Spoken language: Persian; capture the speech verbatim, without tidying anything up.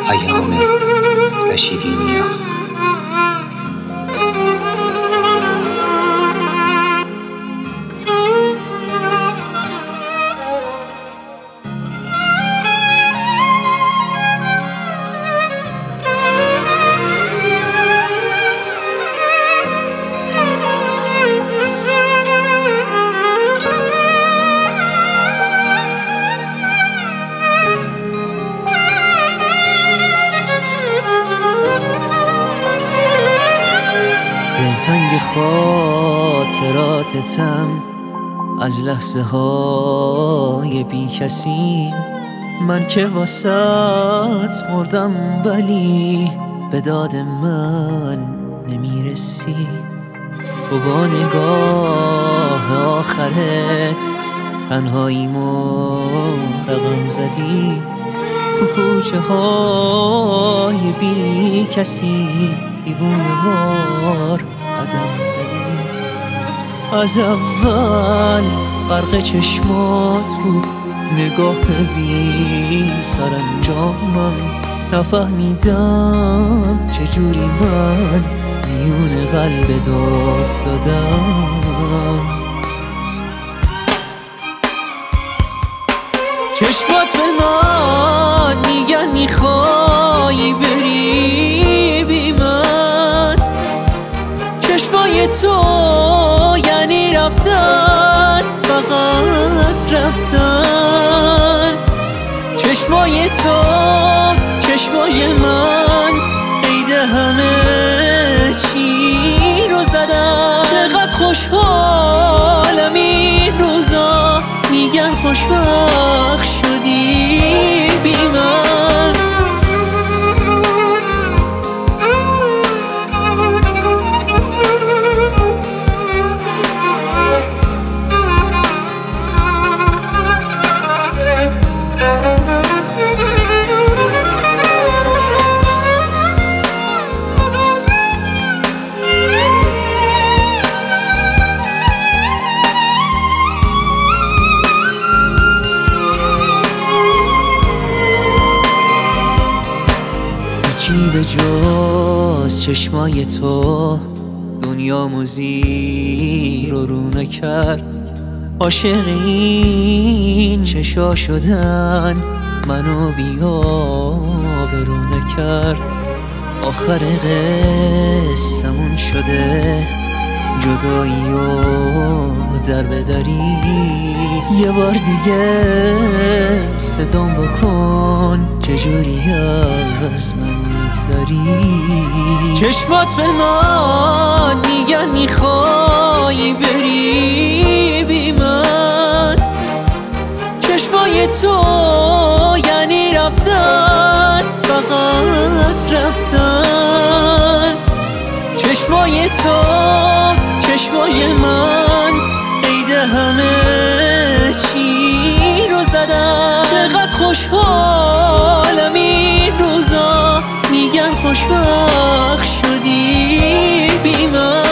پیام رشیدی نیا. دلتنگ خاطراتتم از لحظه های بی کسی، من که واسط مردم ولی به داد من نمیرسی. تو با نگاه آخرت تنهاییمو رقم زدی، تو کوچه های بی کسی دیوونه وار قدم زدی. از اول غرق چشمات بود نگاه بی سرانجامم، نفهمیدم چجوری من میون قلبت افتادم. چشمات به من میگن میخوای بری بی من، چشمای تو یعنی رفتن، فقط رفتن. چشمای تو چشمای من عید همه چی رو زدن. چقدر خوشحالم این روزا، میگن خوشبخت شدی بی من. به جز چشمای تو دنیامو زیر و رو نکرد. عاشق این چشا شدن منو بی‌آبرو نکرد. آخر قصه‌مون شده جدایی و در بدری. یه بار دیگه صدام بکن چجوری از من میگذری. چشمات به من میگن میخوای بری بی من، چشمای تو یعنی رفتن، فقط رفتن. چشمای تو چشمای من عید همه چی رو زدن. چقدر خوشحالم این روزا، میگن خوشبخت شدی بی من.